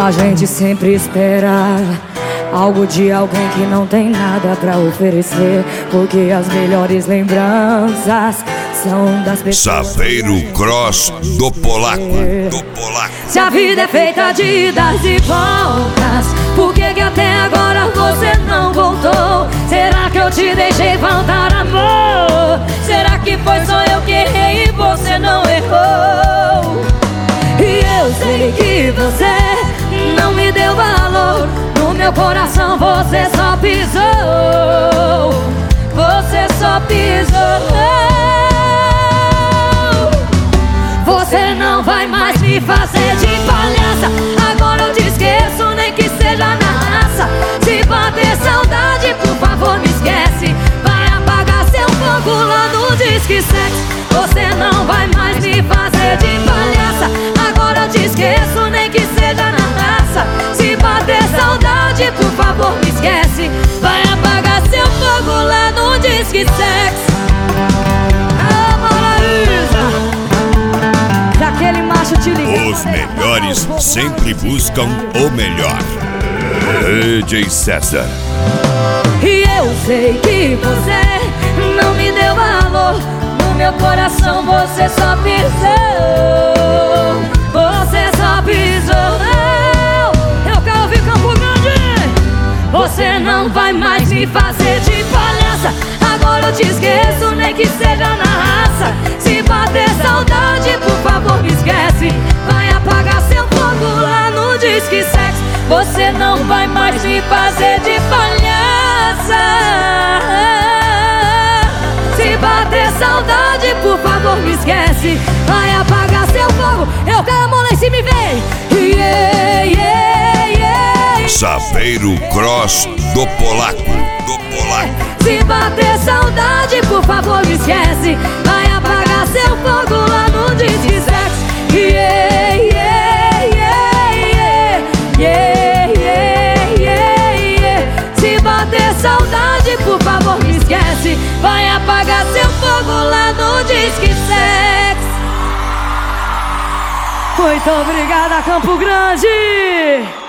A gente sempre espera algo de alguém que não tem nada pra oferecer, porque as melhores lembranças são das pessoas. Saveiro Cross do Polaco. Se a vida é feita de idas e voltas, por que até agora você não voltou? Será que eu te deixei faltar amor? Será que foi só eu que errei e você não errou? E eu sei que você não me deu valor, no meu coração você só pisou. Você só pisou. Você não vai mais me fazer de palhaça, agora eu te esqueço, nem que seja na raça. Se bater saudade, por favor me esquece, vai apagar seu fogo lá no Disque Sexo. Você não vai mais me fazer de palhaça, agora eu te esqueço, nem que seja na raça. Se bater saudade, por favor me esquece, vai apagar seu fogo lá no Disque Sexo. Os melhores sempre buscam o melhor. DJ César. E eu sei que você não me deu valor, no meu coração você só pisou. Você só pisou. Eu quero ouvir Campo Grande. Você não vai mais me fazer de palhaça, agora eu te esqueço, nem que seja na raça. Se bater saudade, por favor me esquece, vai apagar seu fogo lá no Disque Sexo. Você não vai mais me fazer de palhaça. Se bater saudade, por favor me esquece, vai apagar seu fogo. Eu quero a mão lá em cima e vem. Yeah, yeah, yeah. Saveiro Cross do Polaco. Se bater saudade, por favor me esquece, vai apagar seu fogo lá no Disque Sexo. Yeah, yeah, yeah, yeah, yeah, yeah, yeah, yeah. Se bater saudade, por favor me esquece, vai apagar seu fogo lá no Disque Sexo. Muito obrigada, Campo Grande.